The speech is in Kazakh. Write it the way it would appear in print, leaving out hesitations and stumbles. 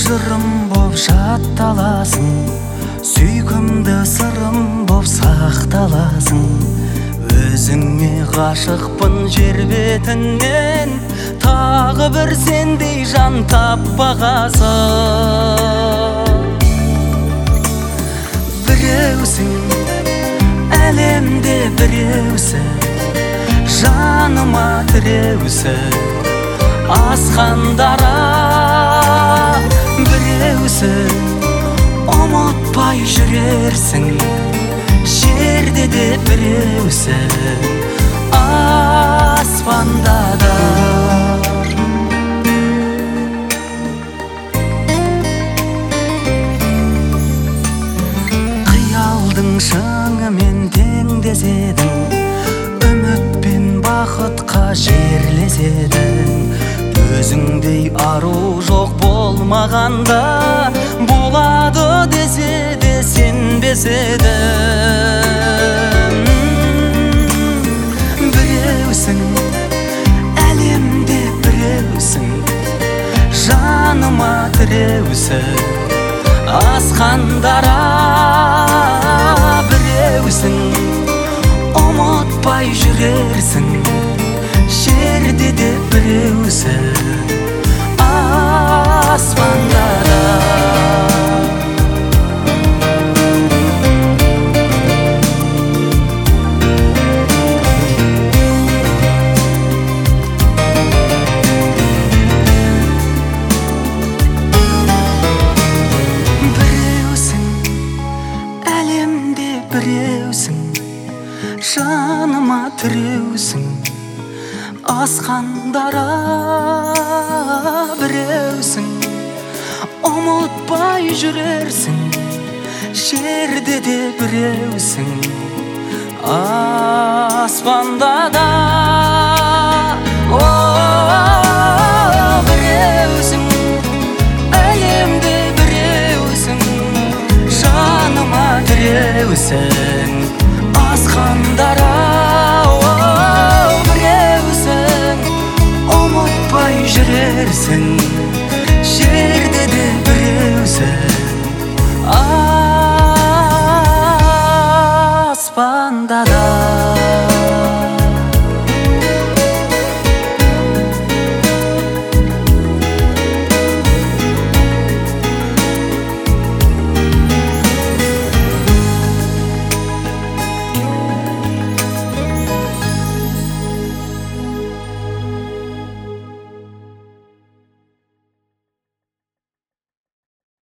жырым боп жатталасың, сүйкімді сырым боп сақталасың. Өзіңе ғашықпын жер бетінен, тағы бір сендей жан таппағасың. Біреусің, әлемде біреусің, жаныма тіреусің, асқандара біреусің, ұмытпай жүрерсің, жерде де біреусің, аспанда да. Қиялдың шыңымен теңдеседің, үміт пен бақытқа жерлеседің, өзіңдей ару жоқ болмағанда, болады десе де сенбес едім. Біреусің, әлемде біреусің, жаныма тіреусің, асқандара біреусің, ұмытпай жүрерсің, жерде де біреусің, аспанда да. Біреусің, әлемде біреусің, жаныма тіреусің, асқандара біреусің, ұмытпай жүрерсің, жерде де біреусің, аспанда да. Біреусің, әлемде біреусің, жаныма тіреусің, асқандара біреусің, ұмытпай жүрерсің, жерде де біреусің,